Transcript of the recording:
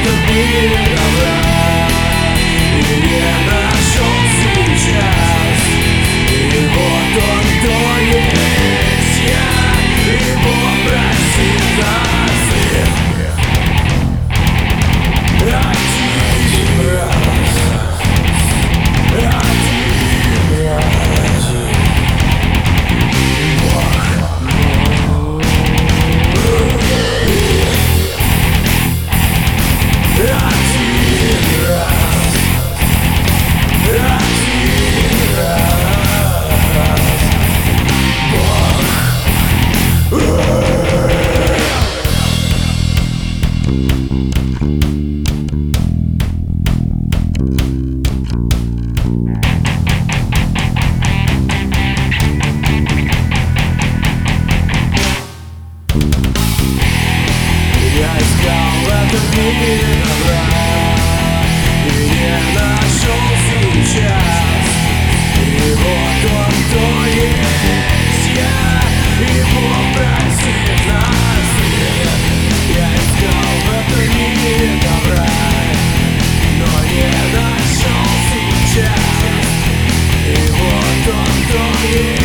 этот мир добра и не нашел сейчас. И вот он, кто есть я, и Бог простит нас всех. Один раз, один раз. Я искал в этом мире добра и не нашел сейчас. И вот он, кто есть я, и Бог простит нас всех. Я искал в этом мире добра, но не нашел сейчас. И вот он, кто есть.